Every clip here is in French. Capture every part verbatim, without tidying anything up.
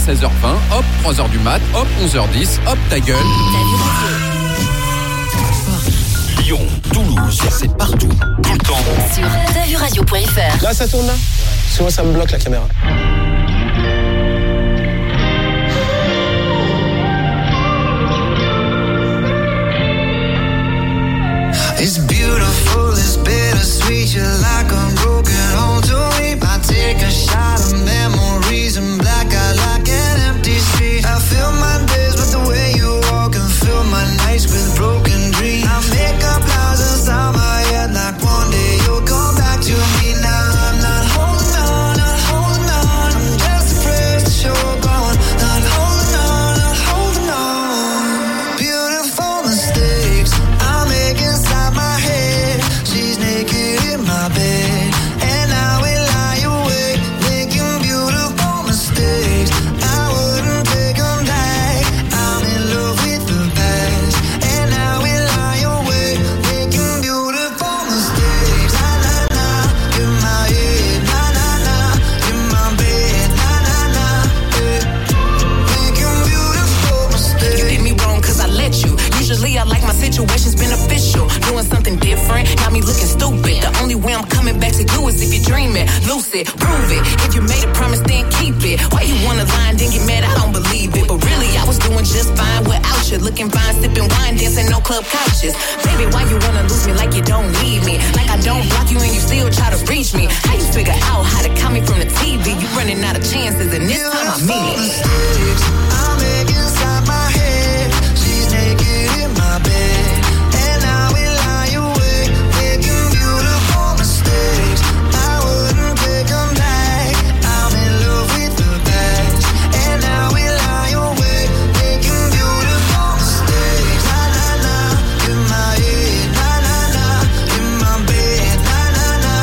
seize heures vingt, hop, trois heures du mat, hop, onze heures dix, hop, ta gueule. Lyon, Toulouse, c'est partout, tout le temps. Sur t'as vu radio point f r. Là, ça tourne là. Parce que moi, ça me bloque la caméra. It's beautiful, it's bittersweet. You're like a broken home to me. I take a shot of memories and black out like an empty street. I fill my days with the way you walk and fill my nights with broken dreams. I make up lies inside my head like one day you'll come back to me. Now I'm not holding on, not holding on. I'm just afraid that you're gone. Not holding on, not holding on. Beautiful mistakes I make inside my head. She's naked in my bed, and I will lie awake, making beautiful mistakes. I wouldn't take them back. I'm in love with the past, and I will lie awake, making beautiful mistakes. Na na na, in my head. Na na na, in my bed. Na na na, eh. Making beautiful mistakes. You did me wrong cause I let you. Usually I like my situations beneficial. Doing something different, got me looking stupid. The only way I'm coming back to you is if you're dreaming. Lucid, prove it. If you made a promise, then keep it. Why you wanna lie and then get mad? I don't believe it. But really, I was doing just fine without you. Looking fine, sipping wine, dancing no club couches. Baby, why you wanna lose me like you don't need me? Like I don't block you and you still try to reach me. How you figure out how to count me from the T V? You running out of chances and this time I mean it. I make inside my head. She's naked in my bed, and I will lie awake, making beautiful mistakes. I wouldn't take them back. I'm in love with the past, and I will lie awake, making beautiful mistakes. Na na na, in my head. Na na na, in my bed. Na na na,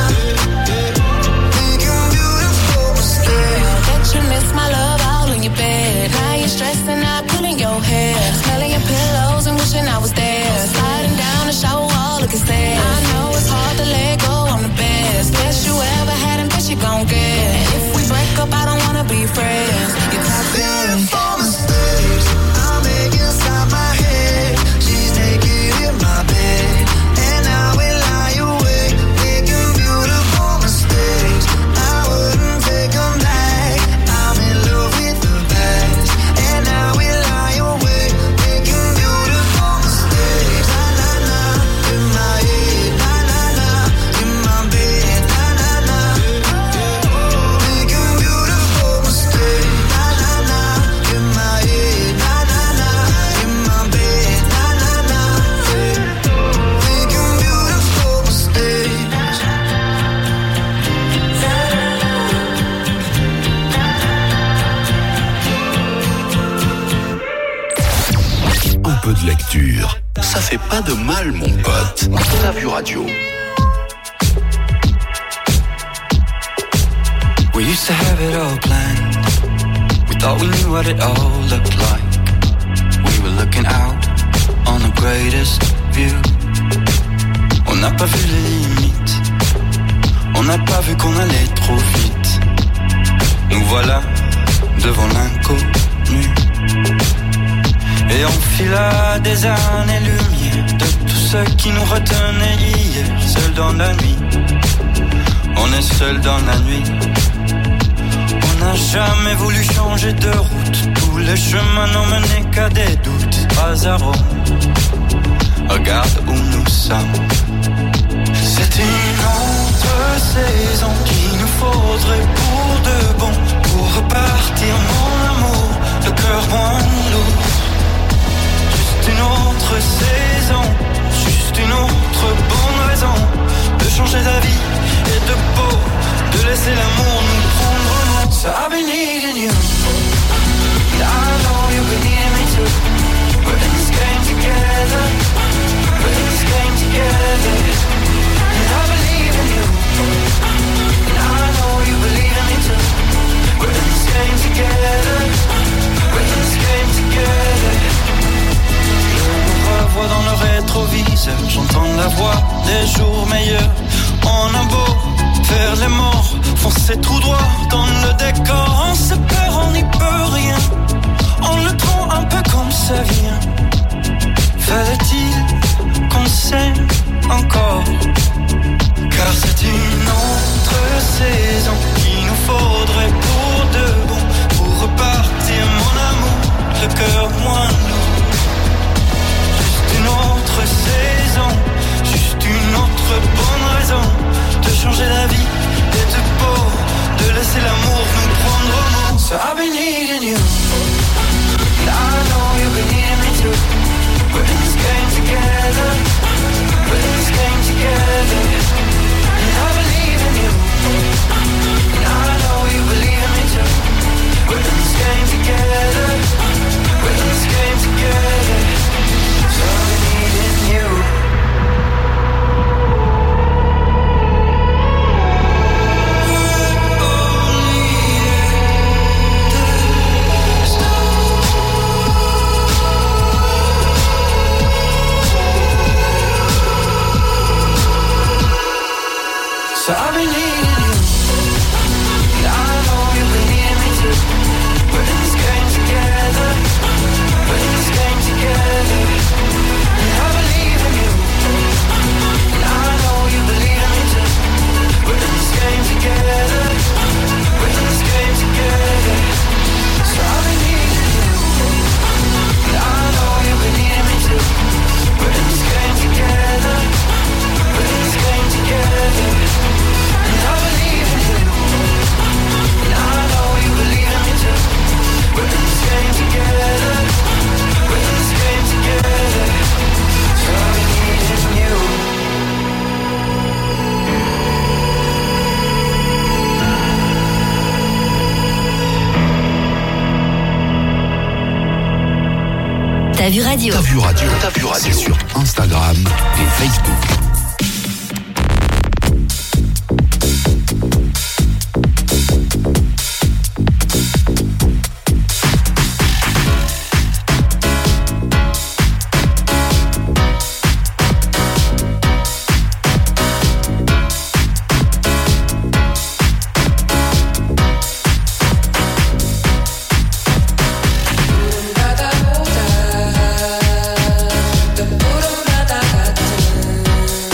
making beautiful mistakes. Bet you miss my love all in your bed. Now you're stressing out, pulling your hair, smelling your pillows and wishing I was there. Sliding down the shower wall, looking sad. I know it's hard to let go, I'm the best. Best you ever had and best you gon' get. And if we break up, I don't wanna be friends. You're toxic. Beautiful mistakes I make inside my head. She's naked in my bed, and I will lie awake, making beautiful mistakes. I wouldn't take them back. I'm in love with the past, and I will lie awake, making beautiful mistakes. Na na na, in my head. Na na na, in my bed. Na na na, making beautiful mistakes. Na na na, in my head. Na na na, in my bed. Na na na, making beautiful mistakes. Un peu de lecture, ça fait pas de mal, mon pote. T'as vu radio. We used to have it all planned. We thought we knew what it all looked like. We were looking out on the greatest view. On n'a pas vu les limites. On n'a pas vu qu'on allait trop vite. Nous voilà devant l'inconnu. Et on fila des années-lumière de tout ce qui nous retenait hier. Seul dans la nuit, on est seul dans la nuit. On n'a jamais voulu changer de route. Tous les chemins n'ont mené qu'à des doutes. Pas à Rome, regarde où nous sommes. C'est une autre saison qu'il nous faudrait pour de bon. Pour repartir mon amour, le cœur moins lourd. Juste une autre saison, juste une autre bonne raison de changer d'avis et de peau, de laisser l'amour nous prendre en. So I've been needing you, and I know you've been needing me too. We're in this game together, we're in this game together. And I believe in you, and I know you believe in me too. We're in this game together, we're in this game together. Je me revois dans le rétroviseur, j'entends la voix des jours meilleurs. On a beau faire les morts, foncer tout droit dans le décor. On se perd, on y n'y peut rien. On le prend un peu comme ça vient. Fallait-il qu'on s'aime encore? Car c'est une autre saison qu'il nous faudrait pour de bon, pour repartir mon amour, le cœur moins lourd. Juste une autre saison, juste une autre bonne raison de changer la vie, d'être beau, de laisser l'amour nous prendre au mot. So I've been needing you, and I know you've been needing me too. We're in this game together, we're in this game together. And I believe in you, and I know you believe in me too. We're in this game together, we're in this game together. So I've been needing you. So I've been needing you, and I know you've been needing me too. We're in this game together, we're in this game together. And I believe in you, and I know you believe in me too. We're in this game together, we're in this game together. So I've been needing you, and I know you've been needing me too. We're in this game together, we're in this game together. I believe in you, and I know you believe in me too. We're in this game together, we're in this game together. So I've been needing you. T'as vu radio? T'as vu radio? T'as vu radio sur Instagram et Facebook. The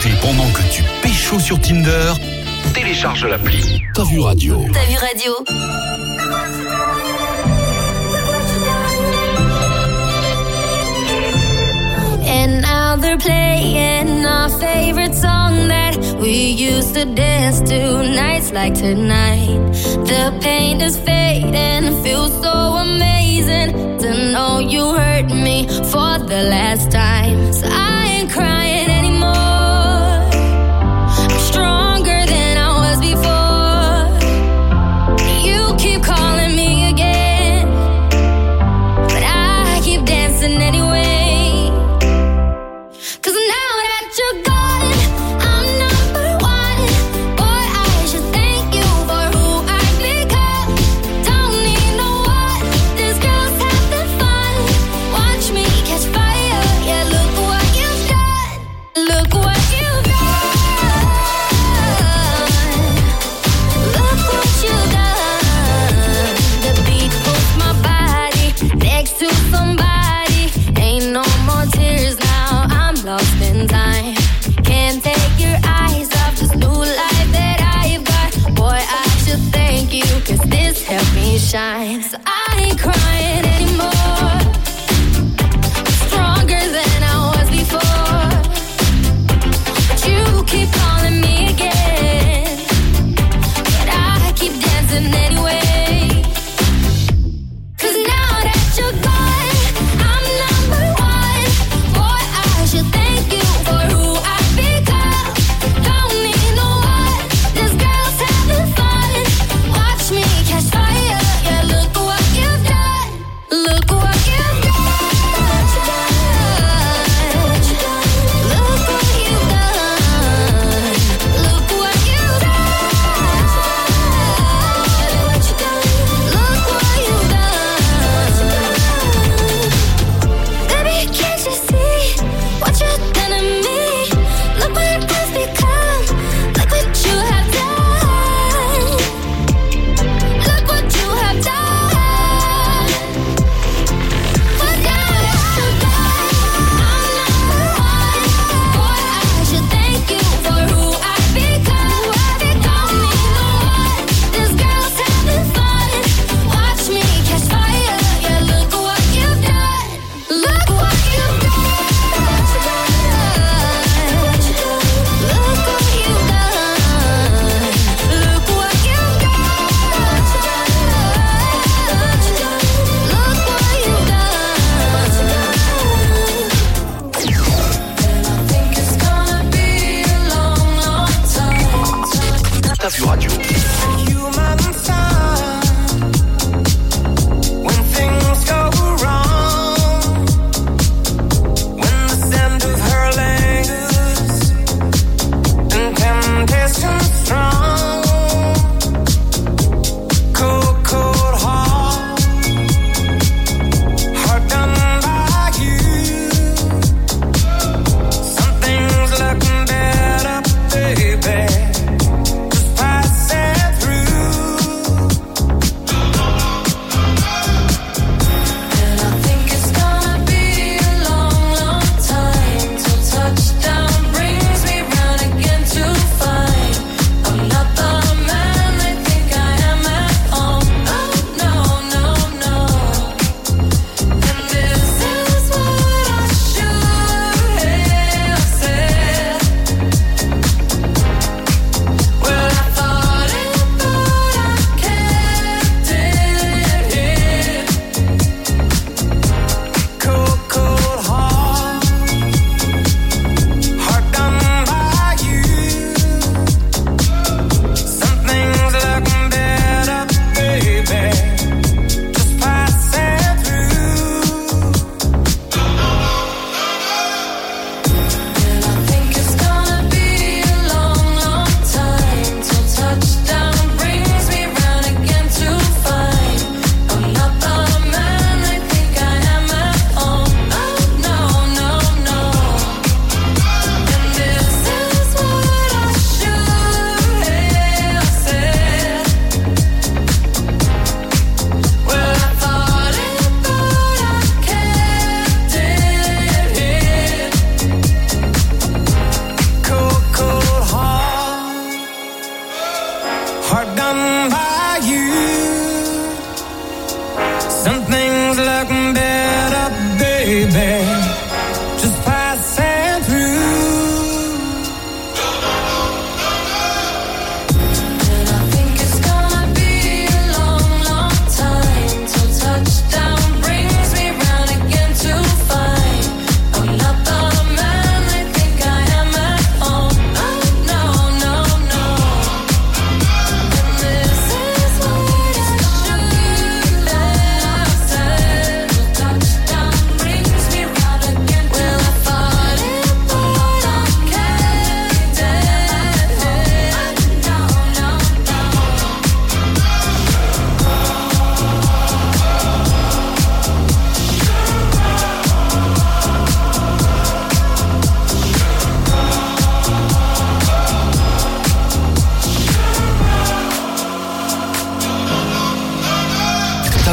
écouter pendant que tu pécho sur Tinder, télécharge l'appli T'as vu radio. T'as vu radio. And now they're playing our favorite song that we used to dance to nights like tonight. The pain is fading, feels so amazing to know you hurt me for the last time. So I ain't crying anymore. I'm stronger than I was before. You keep calling me again, but I keep dancing anyway. Help me shine, so I ain't crying anymore. Stronger than I was before, but you keep calling me again, but I keep dancing anyway. Cause now that you're gone, I'm number one. Boy, I should thank you for who I've become. Don't need no one, this girl's having fun. Watch me catch fire, yeah, look what you've done. Look what you've done. Look what you've done. Look what you've done. Look what you've done. Baby, can't you see what you've done to me? Look what it's become. Look what you have done. Look what you have done. But now that you're gone, I'm number one. Boy, I should thank you for who I've become. Don't need no one, this girl's having fun. Watch me catch fire, yeah, look what you've done. Look what you've done. Look what you've done. Look what you've done. Look what you've done. I think it's gonna be a long, long time. T'as vu radio. Human side, when things go wrong, when the scent of her lingers and temptation strong, cold, cold heart, heart done by you. Something's looking better, baby. Just pass it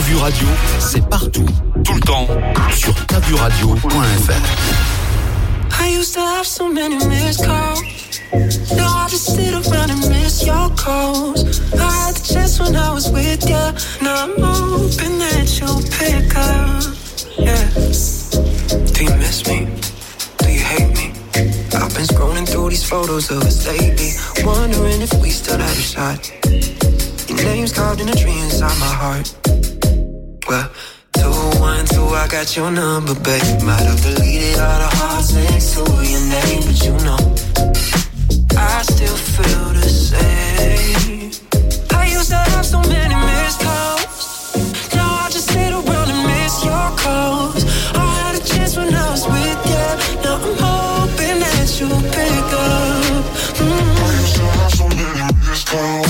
Vue Radio, c'est partout, tout le temps, sur ta vue radio point f r. I used to have so many missed calls. Now I just sit around and miss your calls. I had the chance when I was with you. Now I'm hoping that you'll pick up. Yeah. Do you miss me? Do you hate me? I've been scrolling through these photos of us lately, wondering if we still had a shot. Your name's carved in a tree inside my heart. Well, two one two, I got your number, babe. Might have deleted all the hearts next to your name, but you know I still feel the same. I used to have so many missed calls. Now I just sit around and miss your calls. I had a chance when I was with you. Now I'm hoping that you'll pick up. Mm-hmm. I used to have so many missed calls.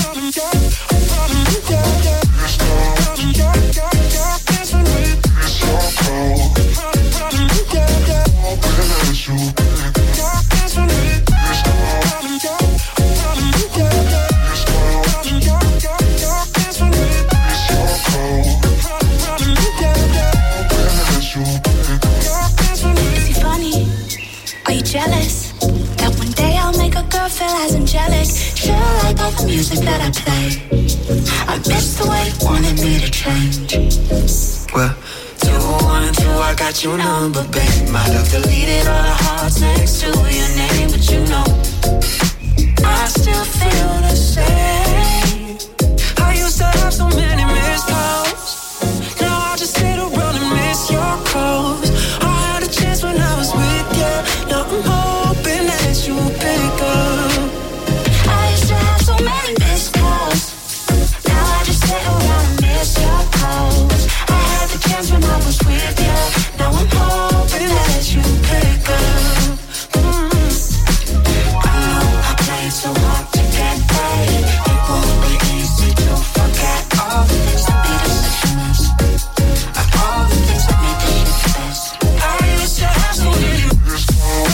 Jealous that one day I'll make a girl feel as angelic. She'll like all the music that I play. I miss the way you wanted me to change. Well, two one two, I got your number, babe. Might have deleted all the hearts next to your name, but you know I still feel the same. I used to have so many missed calls. Now I just sit around and miss your calls. I had a chance when I was with you. Now I'm hoping that you pick up. I used to have so many missed calls. Now I just sit around and miss your calls. I had the chance when I was with you. Now I'm hoping that you pick up. Mm-hmm. I know I played so hard to get paid. It won't be easy to forget all the things that made us such a mess. All the things that made this shit the best. I used to have so many missed calls.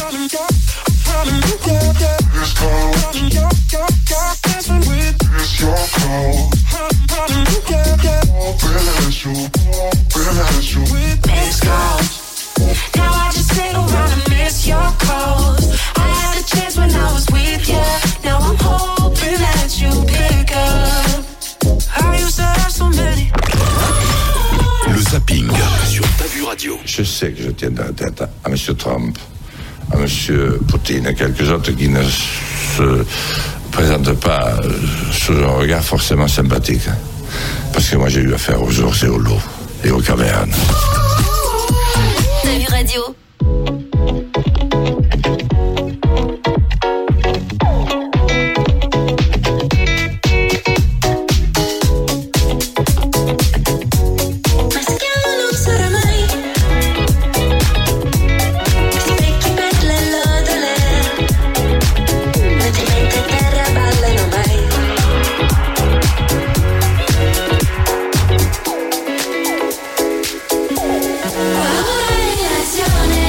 Missed calls. Now I just sit around and miss your calls. I had a chance when I was with you. Now I'm hoping that you pick up. I used to have so many. Le zapping sur ta vue radio. Je sais que je tiens dans la tête à M. Trump, à M. Poutine et quelques autres qui ne se présentent pas sous un regard forcément sympathique. Parce que moi j'ai eu affaire aux ours et aux loups et aux cavernes. Ta vue radio. Relazione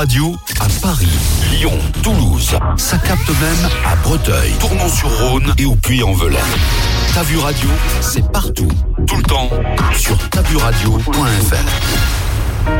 Radio à Paris, Lyon, Toulouse. Ça capte même à Breteuil, Tournon-sur-Rhône et au Puy-en-Velay. T'as vu Radio, c'est partout, tout le temps, sur t'as vu radio point f r.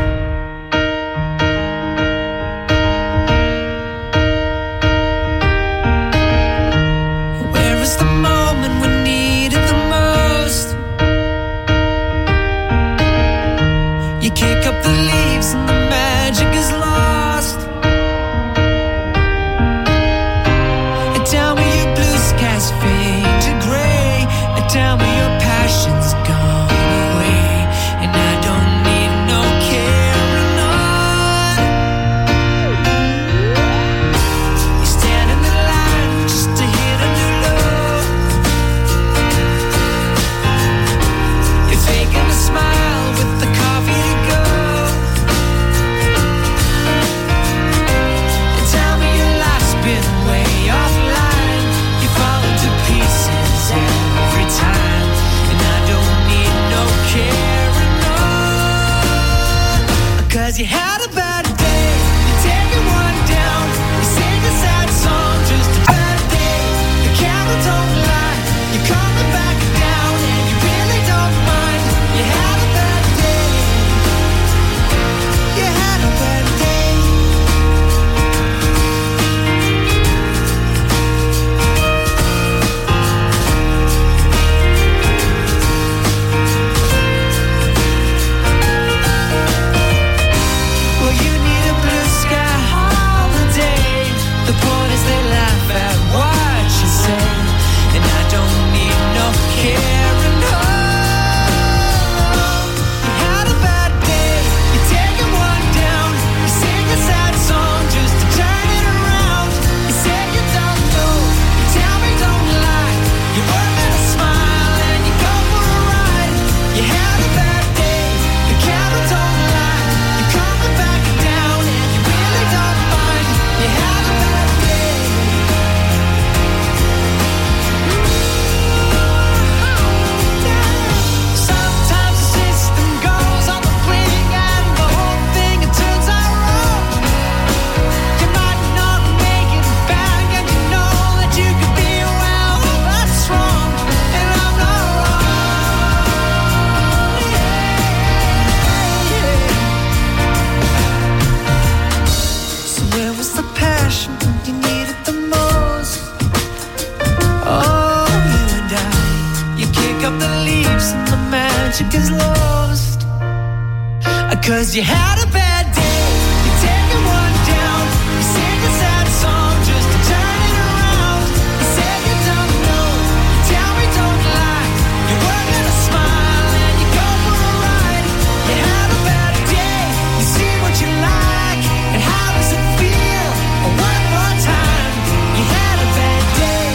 Cause you had a bad day, you're taking one down, you sing a sad song just to turn it around. You said you don't know, you tell me don't lie, you work at a smile and you go for a ride. You had a bad day, you see what you like, and how does it feel? One more time, you had a bad day,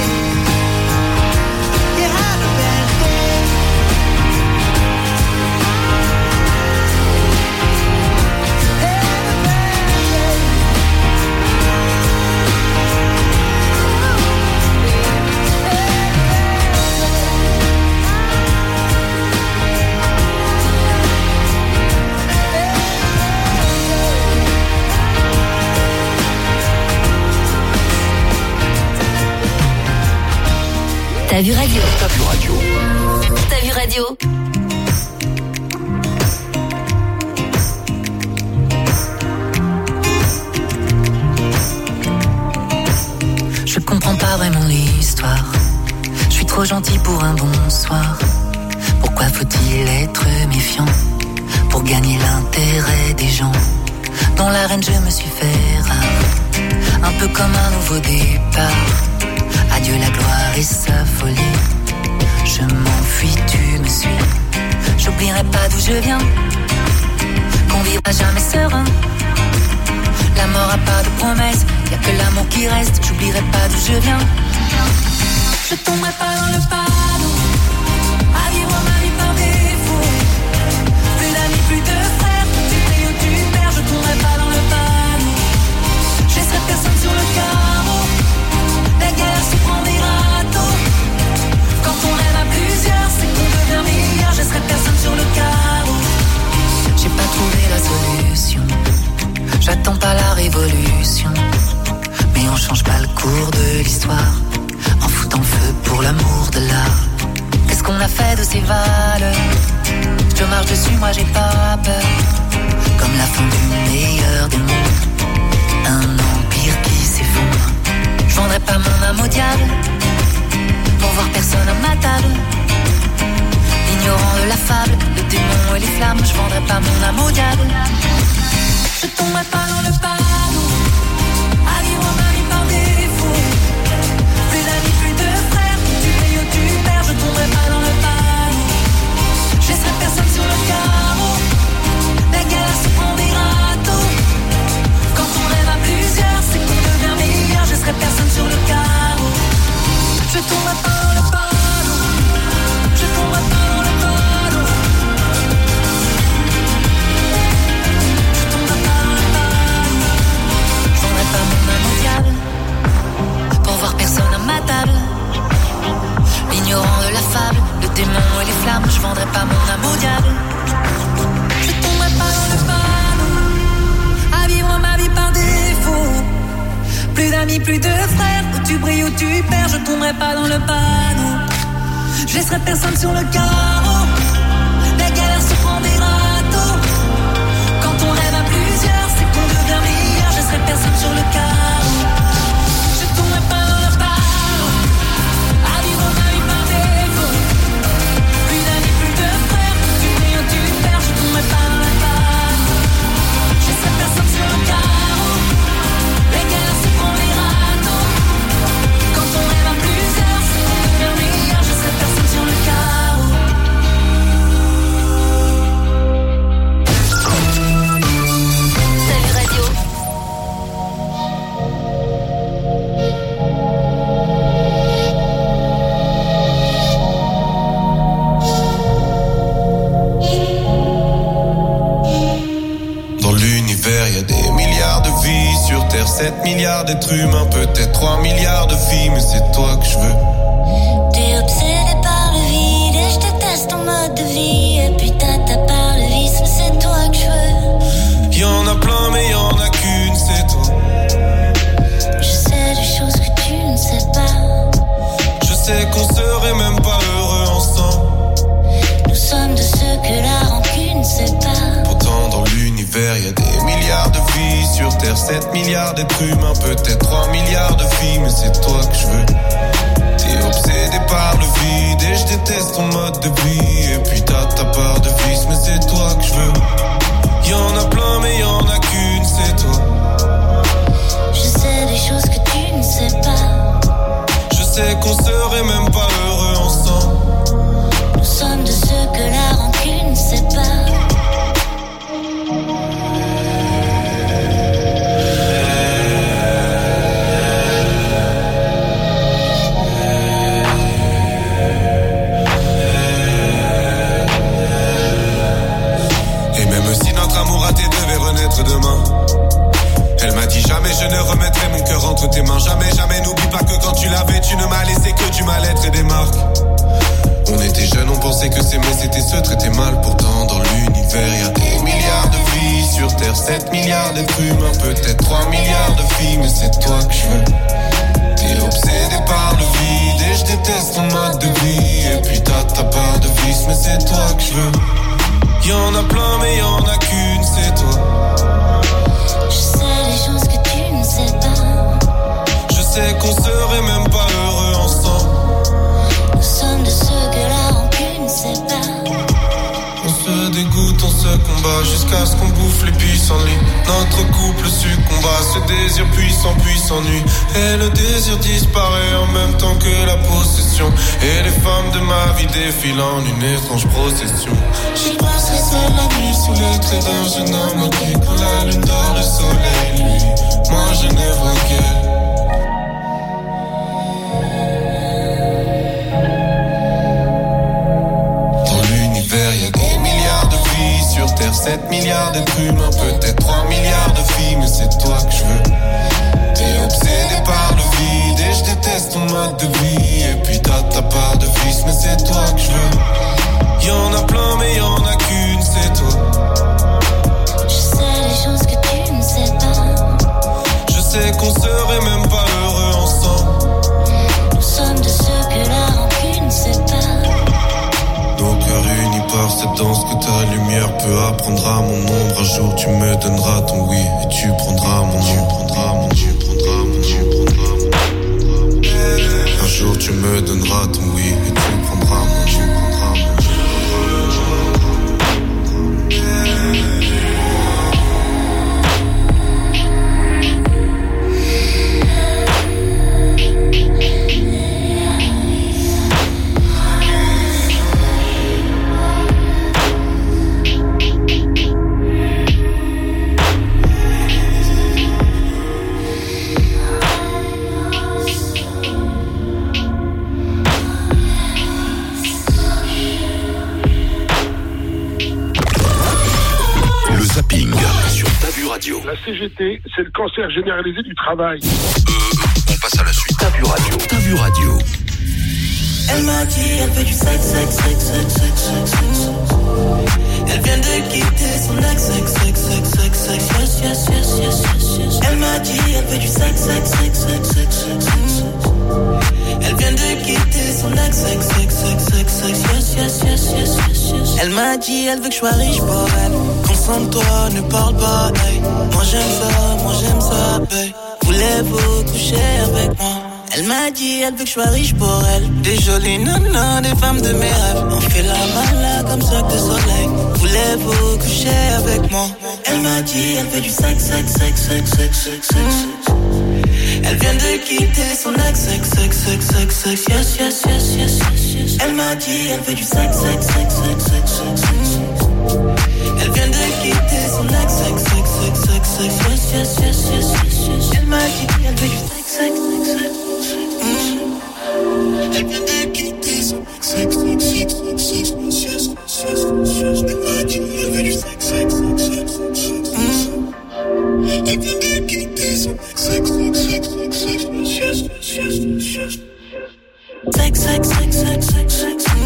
you had a bad day. T'as vu Radio. T'as vu Radio. T'as vu Radio. Je comprends pas vraiment l'histoire. Je suis trop gentil pour un bonsoir. Pourquoi faut-il être méfiant pour gagner l'intérêt des gens? Dans l'arène je me suis fait rare, un peu comme un nouveau départ. Adieu la gloire et sa folie. Je m'enfuis, tu me suis. J'oublierai pas d'où je viens, qu'on vivra jamais serein. La mort a pas de promesse, y'a que l'amour qui reste. J'oublierai pas d'où je viens. Je tomberai pas dans le panneau à vivre ma vie par défaut. Plus d'amis, plus de frères, tu pries ou tu perds. Je tomberai pas dans le panneau, je laisserai personne sur le carreau. La guerre se prend des râteaux. Quand on rêve à plusieurs, c'est qu'on devient meilleur. Je laisserai personne sur le carreau. J'ai pas trouvé la solution, j'attends pas la révolution. valeurs. Je marche dessus, moi j'ai pas peur. Comme la fin du meilleur des mondes. Un empire qui s'effondre. Je vendrai pas mon âme au diable pour voir personne à ma table. Ignorant de la fable, le démon et les flammes. Je vendrai pas mon âme au diable. Je tomberai pas dans le panneau à vivre ma vie par défaut. Plus d'amis, plus de frères. Tu payes ou tu perds. Je tomberai pas dans le panneau. Je laisserai personne sur le carreau. La galère se prend des râteaux. Quand on rêve à plusieurs, c'est qu'on devient meilleur. Je laisserai personne sur le carreau. Je tomberai pas dans le panneau. Je tomberai pas dans le panneau. Je tomberai pas dans le panneau. Je vendrai pas mon âme au diable pour voir personne à ma table. Ignorant de la fable, le démon et les flammes. Je vendrai pas mon âme au diable. Je tomberai pas dans le panneau à vivre ma vie par défaut. Plus d'amis, plus de frères. Où tu brilles, où tu perds. Je tomberai pas dans le panneau. Je laisserai personne sur le carreau. La galère se prend des râteaux. Quand on rêve à plusieurs, c'est qu'on devient meilleur. Je laisserai personne sur le carreau. Je tomberai pas dans le panneau à vivre ma vie par défaut. Plus d'amis, plus de frères. Tu brilles, où tu perds. Je tomberai pas dans le panneau. Je laisserai personne sur le carreau. La galère se prend des râteaux. Quand on rêve à plusieurs, c'est qu'on devient meilleur. Je laisserai personne sur le carreau. Salut Radio. Dans l'univers, y a des milliards de vies. Sur Terre, sept milliards d'êtres humains. Peut-être trois milliards de filles, mais c'est toi que je veux. T'es obsédé par le vide et je déteste ton mode de vie. Et puis t'as par le vice, mais c'est toi que je veux. Y'en a plein, mais y'en a qu'une, c'est toi. Je sais des choses que tu ne sais pas. Je sais qu'on serait même pas heureux ensemble. Nous sommes de ceux que la rancune sépare. Pourtant dans l'univers y a des milliards de vies. Sur Terre sept milliards d'êtres humains. Peut-être trois milliards de filles, mais c'est toi que je veux. T'es obsédé par le vide et je déteste ton mode de vie. Et puis t'as ta part de vice, mais c'est toi que je veux. Y'en a plein mais y'en a qu'une, c'est toi. Je sais des choses que tu ne sais pas. Je sais qu'on serait même pas heureux ensemble. Nous sommes de ceux que la rancune sépare. Et même si notre amour raté devait renaître demain, elle m'a dit jamais je ne remettrai mon cœur entre tes mains. Jamais, jamais, n'oublie pas que quand tu l'avais, tu ne m'as laissé que du mal-être et des marques. On était jeunes, on pensait que s'aimer c'était se traiter mal. Pourtant dans l'univers y a des milliards de vies. Sur Terre sept milliards d'êtres humains. Peut-être trois milliards de filles, mais c'est toi que je veux. T'es obsédé par le vide et je déteste ton mode de vie. Et puis t'as ta part de vice, mais c'est toi que je veux. Y'en a plein mais y'en a qu'une, c'est toi. Je sais des choses que tu ne sais pas. Je sais qu'on serait même pas heureux ensemble. Nous sommes de ceux que la rancune sépare. On se dégoûte, on se combat jusqu'à ce qu'on bouffe les pissenlits. Notre couple succomba, ce désir puissant puis s'ennuie. Et le désir disparaît en même temps que la possession. Et les femmes de ma vie défilent en une étrange procession. J'y passerai seul la nuit sous les traits d'un jeune homme qui, quand la lune dort, le soleil lui. Moi je ne vois qu'elle. Sur Terre sept milliards d'êtres humains. Peut-être trois milliards de filles, mais c'est toi que je veux. T'es obsédé par le vide et je déteste ton mode de vie. Et puis t'as ta part de vice, mais c'est toi que je veux. Y'en a plein mais y'en a qu'une, c'est toi. Je sais des choses que tu ne sais pas. Je sais qu'on serait même pas heureux ensemble. Nous sommes de ceux que la rancune sépare. Donc cette danse que ta lumière peut apprendre à mon ombre. Un jour tu me donneras ton oui et tu prendras mon nom. Prendras mon, tu prendras mon, tu prendras mon. Un jour tu me donneras ton oui et tu prendras mon, tu prendras mon. La C G T, c'est le cancer généralisé du travail. Euh, on passe à la suite. T'as vu radio. T'as vu radio. Elle m'a dit, elle veut du sexe, sexe, sexe, sexe, sexe, sexe, sexe. Elle vient de quitter son ex, sexe, sexe, sexe, sexe, sexe, yes, yes, yes, yes, yes, yes. Elle m'a dit, elle veut du sexe, sexe, sexe, sexe, sexe, sexe, sexe. Elle vient de quitter son ex, sexe, sexe, sexe, sexe, sexe, yes, yes, yes, yes, yes, yes. Elle m'a dit, elle veut que je sois riche pour elle. Concentre-toi, ne parle pas, hey. Moi j'aime ça, moi j'aime ça, hey. Voulez-vous coucher avec moi? Elle m'a dit, elle veut que je sois riche pour elle. Des jolies nanas, des femmes de mes rêves. On fait la mala comme ça que de soleil. Voulez-vous coucher avec moi? Elle m'a dit, elle veut du sexe, sexe, sexe, sexe, sexe, sexe, sexe. Elle vient de quitter son ex, sexe, sexe, sexe, sexe, sexe, yes, yes, yes, yes, yes, yes. Elle m'a dit, elle veut du sexe, sexe, sexe, sexe, sexe, sexe, sexe. Elle vient de quitter son ex, sexe, sexe, sexe, sexe, sexe, yes, yes, yes, yes, yes, yes. Elle m'a dit, elle veut du sexe, sexe, sexe, sexe. Elle vient de quitter son ex, sexe, sexe, sexe, sexe, sexe, yes, yes, yes, yes. Elle m'a dit, elle veut du sexe, sexe, sexe, sexe, sexe. Elle vient de quitter son ex, sexe, sexe, sexe, sexe, sexe, yes, yes, yes, yes. Sex, sex, sex, sex, sex, sex, sex.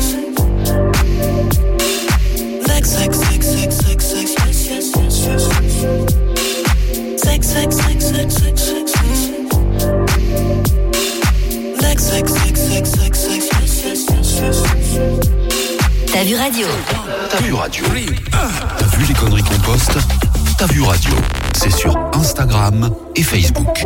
Sex, sex, sex, sex, sex, sex, yes, yes, yes, yes. Sex, sex, sex, sex, sex, sex, sex. Sex, sex, sex, sex, sex, sex, yes, yes, yes, yes. T'as vu radio. T'as vu radio. T'as vu les conneries qu'on poste? T'as vu radio. C'est sur Instagram et Facebook.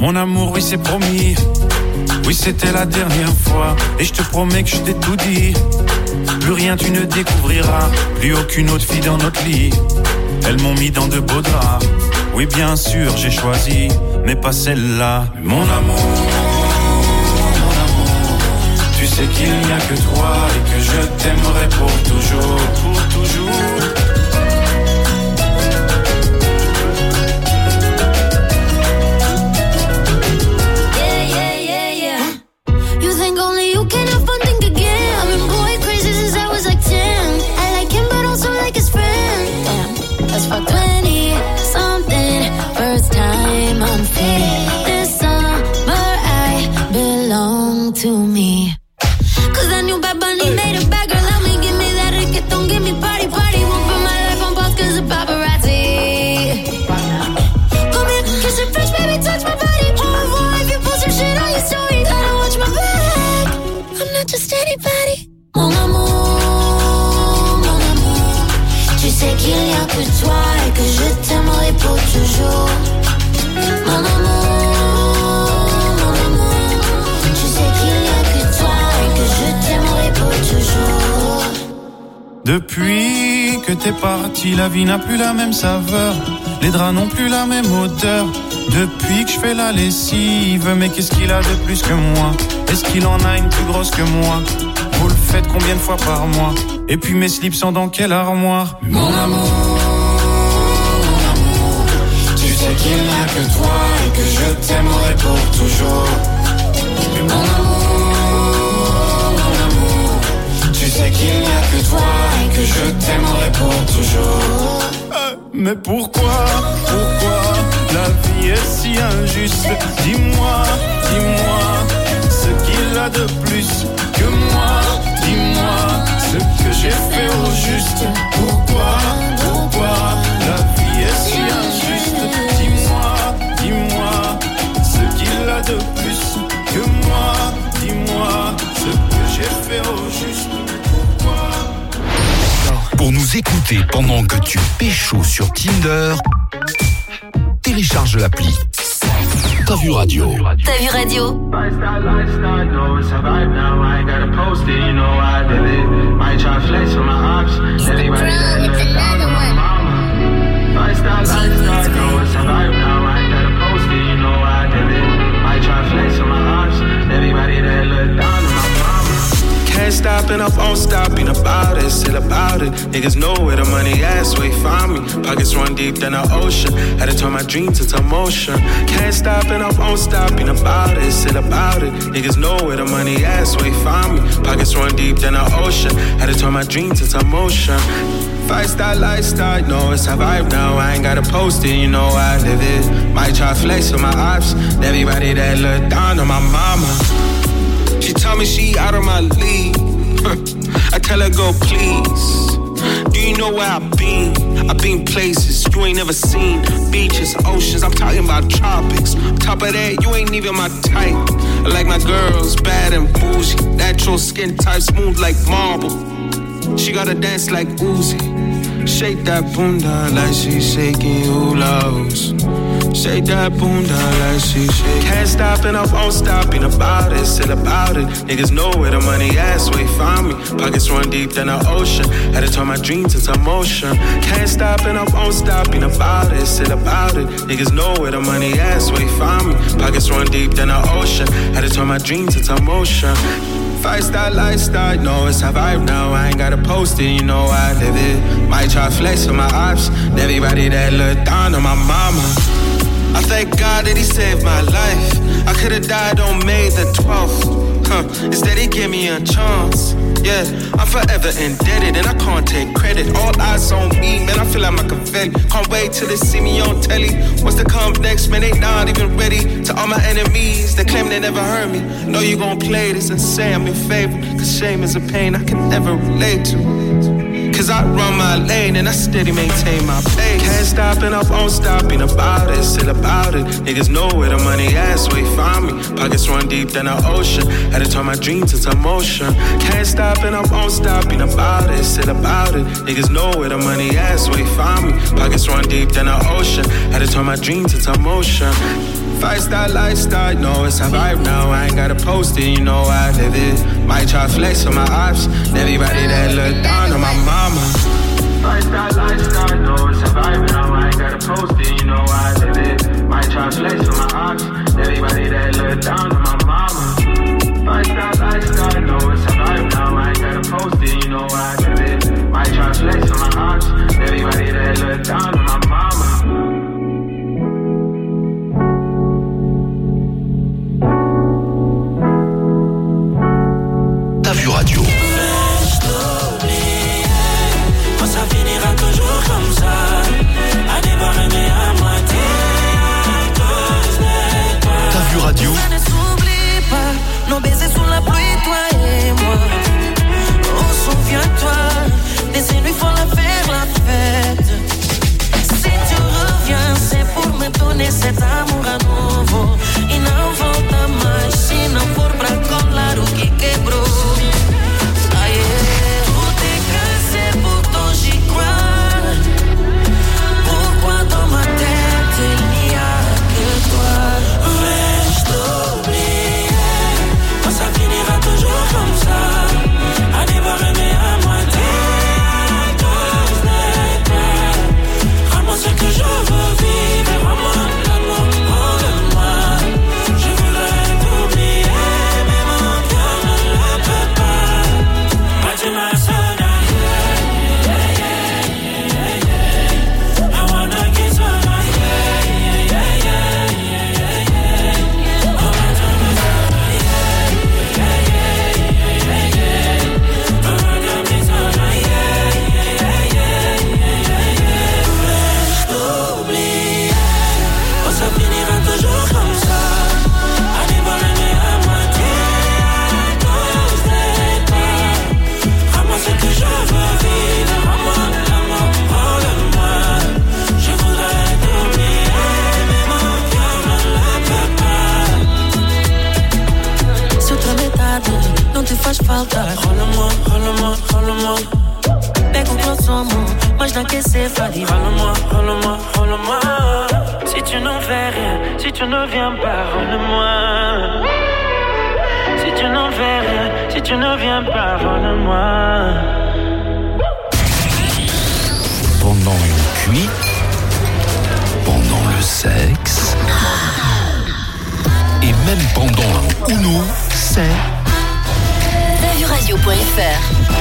Mon amour, oui, c'est promis. Oui, c'était la dernière fois. Et je te promets que je t'ai tout dit. Plus rien tu ne découvriras. Plus aucune autre fille dans notre lit. Elles m'ont mis dans de beaux draps. Oui, bien sûr, j'ai choisi, mais pas celle-là. Mon amour, mon amour, tu sais qu'il n'y a que toi et que je t'aimerai pour toujours, pour toujours. Yeah, yeah, yeah, yeah. You think only you can have fun, think again. I've been going crazy since I was like ten. I like him, but also like his friend. Damn, that's fucked up. First time I'm free. This summer I belong to me. Cause I knew Bad Bunny made a bad girl out me. Give me that reggaeton, give me party, party. Won't put my life on pause cause of paparazzi. Come here, kiss your fresh, baby, touch my body. Au revoir if you post some shit on your story. Gotta watch my back, I'm not just anybody. Mon amour, mon amour, tu sais qu'il n'y a que toi et que je t'aimerai pour toujours. Mon amour, mon amour, tu sais qu'il n'y a que toi et que je t'aimerai pour toujours. Depuis que t'es parti, la vie n'a plus la même saveur. Les draps n'ont plus la même odeur. Depuis que je fais la lessive, mais qu'est-ce qu'il a de plus que moi? Est-ce qu'il en a une plus grosse que moi? Vous le faites combien de fois par mois? Et puis mes slips sont dans quelle armoire? Mon amour, tu sais qu'il n'y a que toi et que je t'aimerai pour toujours. Mon amour, mon amour, tu sais qu'il n'y a que toi et que je t'aimerai pour toujours. euh, Mais pourquoi, pourquoi la vie est si injuste? Dis-moi, dis-moi ce qu'il a de plus que moi. Dis-moi ce que j'ai fait au juste. Pourquoi, pourquoi la vie est si injuste? Dis-moi, dis-moi ce qu'il a de plus que moi. Dis-moi ce que j'ai fait au juste. Pourquoi? Pour nous écouter pendant que tu pécho sur Tinder, télécharge l'appli T'as vu radio. T'as vu radio. Lifestyle, lifestyle, no, it's a vibe now. I ain't gotta post it, you know I live it. Might try flex with my ops. Everybody that look down on my mama. Lifestyle, lifestyle, no, it's a vibe now. I ain't gotta post it, you know I live it. Might try flex with my ops. Everybody that look down on my mama. Can't stop and I won't stop, ain't about it, still about it. Niggas know where the money at, so they find me. Pockets run deep than the ocean. Had to turn my dreams into motion. Can't stop and I won't stop, ain't about it, still about it. Niggas know where the money at, so they find me. Pockets run deep than the ocean. Had to turn my dreams into motion. Lifestyle, lifestyle, no, it's a vibe now. I ain't gotta post it, you know I live it. Might try flex with my ops. Everybody that look down on my mama. She tell me she out of my league. I tell her go please. Do you know where I've been? I've been places you ain't never seen. Beaches, oceans, I'm talking about tropics. On top of that, you ain't even my type. I like my girls bad and bougie. Natural skin type, smooth like marble. She gotta dance like Uzi. Shake that bunda like she's shaking hula-hoos. Shake that bunda like she's shaking. Can't stop and I won't stop, ain't about it, still about it. Niggas know where the money at, so they find me. Pockets run deep than the ocean. Had to turn my dreams into motion. Can't stop and I won't stop, ain't about it, still about it. Niggas know where the money at, so they find me. Pockets run deep than the ocean. Had to turn my dreams into motion. Lifestyle, lifestyle, no, it's a vibe now. I ain't gotta post it, you know I live it. Might try flex with my ops. Everybody that look down on my mama. I thank God that he saved my life. I could've died on May the twelfth. Huh, instead he gave me a chance. Yeah, I'm forever indebted and I can't take credit. All eyes on me, man, I feel like Machiavelli. Can't wait till they see me on telly. What's to come next, man, they not even ready. To all my enemies, they claim they never heard me. Know you gon' play this and say I'm your favorite. Cause shame is a pain I can never relate to. Cause I run my lane and I steady maintain my pace. Can't stop and I won't stop, ain't about it, still about it. Niggas know where the money at, so they find me. Pockets run deep than an ocean. Had to turn my dreams into motion. Can't stop and I won't stop, ain't about it, still about it. Niggas know where the money at, so they find me. Pockets run deep than an ocean. Had to turn my dreams into motion. Five-star lifestyle, no, it's a vibe now. I ain't gotta post it, you know I live it. Might try flex on my ops. Everybody that look down on my mama. Five-star lifestyle, no, it's a vibe now. I ain't gotta post it, you know I live it. Might try flex on my ops. Everybody that look down on my mama. Five-star lifestyle, no, it's a vibe now. I ain't gotta post it, you know I live it. Might try flex on my ops. Everybody that look down on my mama. T'as vu radio. Vais-je t'oublier quand ça finira toujours comme ça? À déborder à moitié à cause de toi. T'as vu radio. Ça ne s'oublie pas, nos baisers sous la pluie, toi et moi. Oh, souviens-toi, des nuits faut la faire la fête. Si tu reviens, c'est pour me donner cet amour à nouveau. E não volta mais, se não for pra colar o que quebrou. falta. Rola-moi, rola-moi, rola-moi. Pega o croissant, mas não quer ser fadi. Rola-moi, rola-moi, rola-moi. Si tu n'en fais rien, si tu ne viens pas, rola-moi. Si tu n'en fais rien, si tu ne viens pas, rola-moi. Pendant une cuite, pendant le sexe, et même pendant un Uno, c'est T'as vu radio point F R.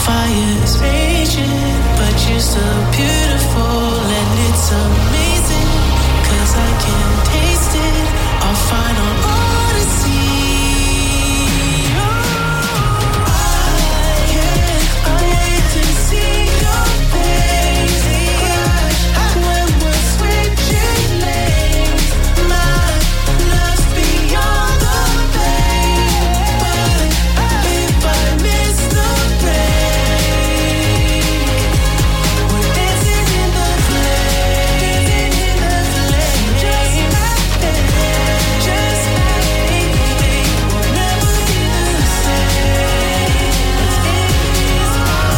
fire's raging, but you're so beautiful and it's amazing. Cause I can taste it, our final odyssey. Oh, I can't wait to see your face. When we're switching lanes, my love's beyond the pain. But if I miss the break, we're dancing in the flame, just like that, just like me. We'll never be the same. It's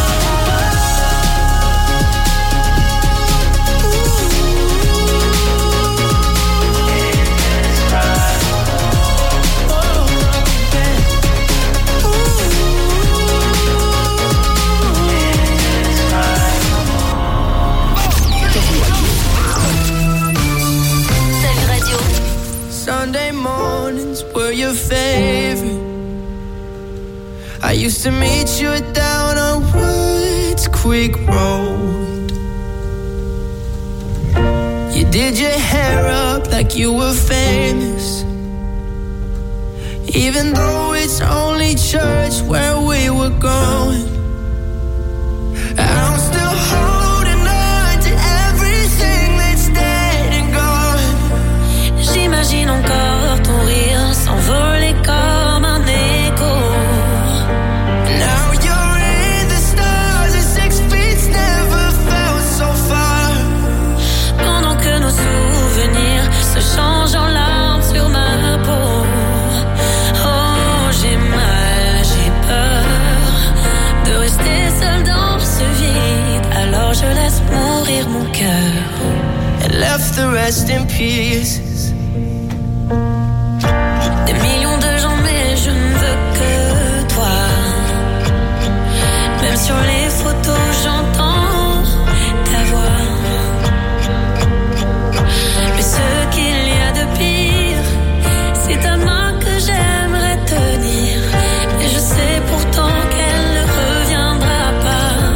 Salut Radio. Sunday mornings were your favorite. I used to meet you down on Woods Creek Road. You did your hair up like you were famous, even though it's only church where we were going. I'm still holding on to everything that's dead and gone. J'imagine encore ton rire s'envoler comme un écho. Now you're in the stars and six feet never felt so far. Pendant que nos souvenirs se changent en larmes sur ma peau. Oh, j'ai mal, j'ai peur de rester seule dans ce vide. Alors je laisse mourir mon cœur. And left the rest in pieces. Des millions de gens, mais je ne veux que toi. Même sur les photos, j'entends ta voix. Mais ce qu'il y a de pire, c'est ta main que j'aimerais tenir. Et je sais pourtant qu'elle ne reviendra pas.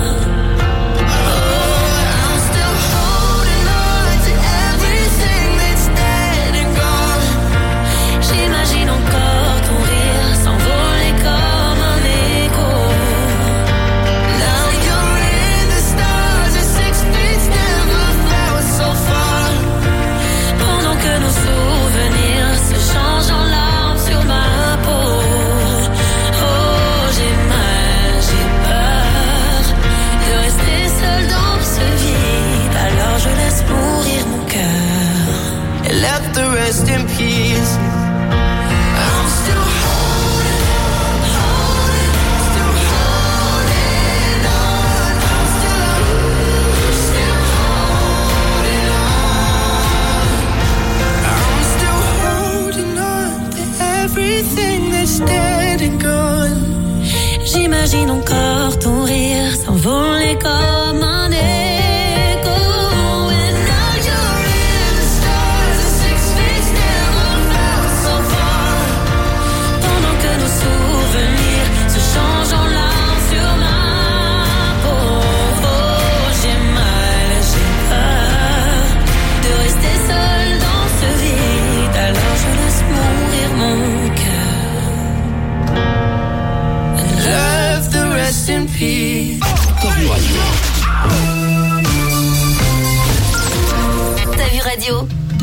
I'm still holding on to everything that's dead and gone. J'imagine encore ton rire s'envoler comme un écho. Now you're in the stars and six feet never felt so far. Pendant que nos souvenirs se changent en larmes sur ma peau. Oh, j'ai mal, j'ai peur de rester seule dans ce vide. Alors je laisse mourir mon cœur. And left the rest in peace. I'm still holding on, holding on, still holding on. I'm still, still holding on. I'm still holding on to everything that's dead and gone. J'imagine encore ton rire s'envoler comme un écho. And now you're in the stars and six feet never felt so far. Pendant que nos souvenirs se changent en larmes sur ma peau. Oh, j'ai mal, j'ai peur de rester seule dans ce vide. Alors je laisse mourir mon cœur. Left the rest in peace. T'as vu Radio.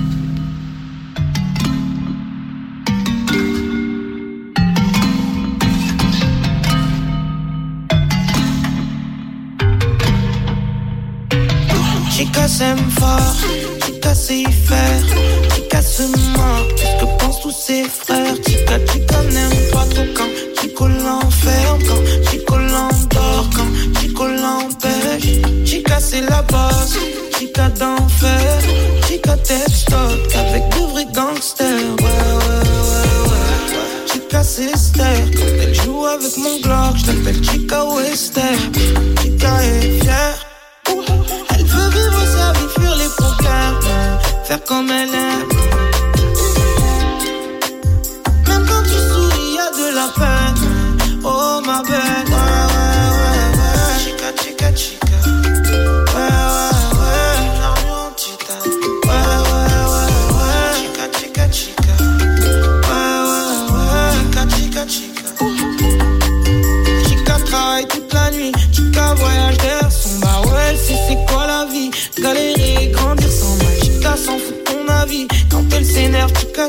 Chica s'aime fort, Chica sait y faire, Chica se ment, qu'est-ce que pensent tous ses frères. Chica, Chica n'aime pas trop quand Chico l'enferme, quand Chico l'endort, quand Chico l'empêche. Chica c'est la base, Chica d'enfer, Chica textote avec de vrais gangsters. Ouais, ouais, ouais, ouais. Chica c'est Esther, quand elle joue avec mon Glock, je l'appelle Chica Wester. Chica est fière. Elle veut vivre sa vie, fuir les problèmes, faire comme elle aime. Même quand tu souris, y'a de la peine. Oh ma belle, ouais, ouais, ouais, ouais.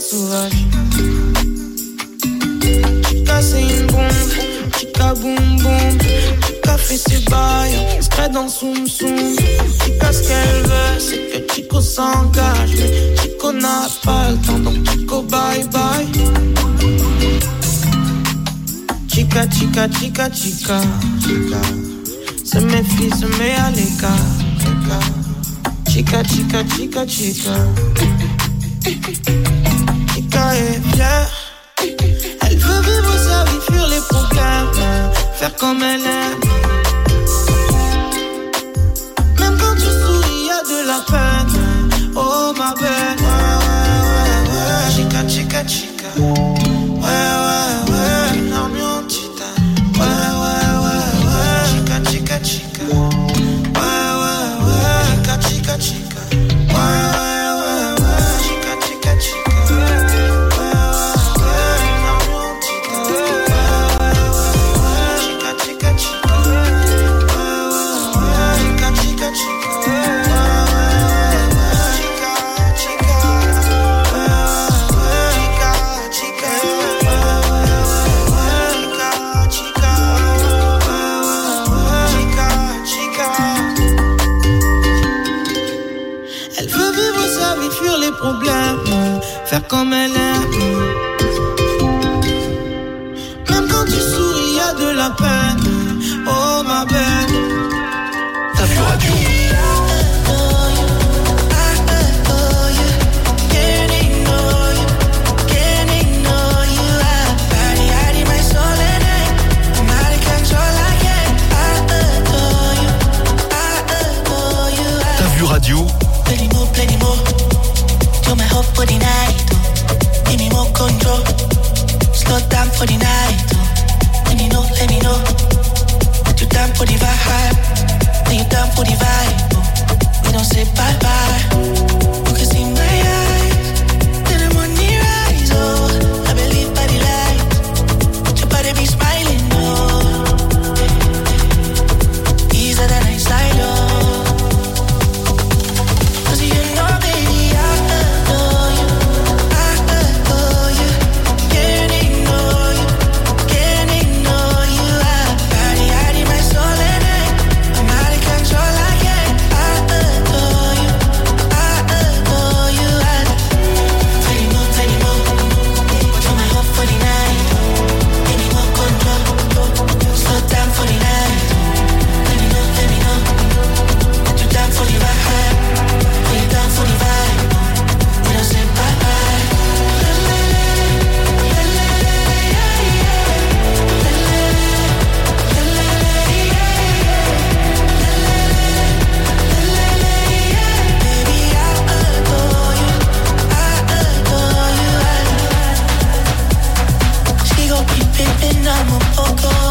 sauvage. Chica c'est une bombe, Chica boum boum. Chica fait ses bails, discret dans soum soum. Chica ce qu'elle veut, c'est que Chico s'engage. Mais Chico n'a pas le temps, donc Chico bye bye. Chica, chica, chica, chica, chica. Se méfie, se met à l'écart. Chica, chica, chica, chica. Chica est fière. Elle veut vivre sa vie, fuir les problèmes, faire comme elle aime. Même quand tu souris, y'a de la peine. Oh ma belle, ouais, ouais, ouais, ouais. Chica, chica, chica. Ouais, ouais, ouais. Une armure en titane. Ouais, ouais, ouais, ouais. Chica, chica, chica. Ouais, ouais, ouais. Chica, chica, chica. Ouais, ouais, ouais, ouais. Chica, chica, chica. Faire comme elle aime. Même quand tu souris, y'a de la peine. Oh ma belle. T'as vu radio? T'as vu radio? Plenty more, plenty more. You're my hope for the night. Oh. Give me more control. Slow down for the night. Oh. Let me know, let me know. That you down for the vibe. When you down for the vibe. Oh. We don't say bye bye. You can see my eyes. Then the money rise. Oh, I believe by the light. But your body be smiling. Oh, easier than I slide. Oh. I'm a poco.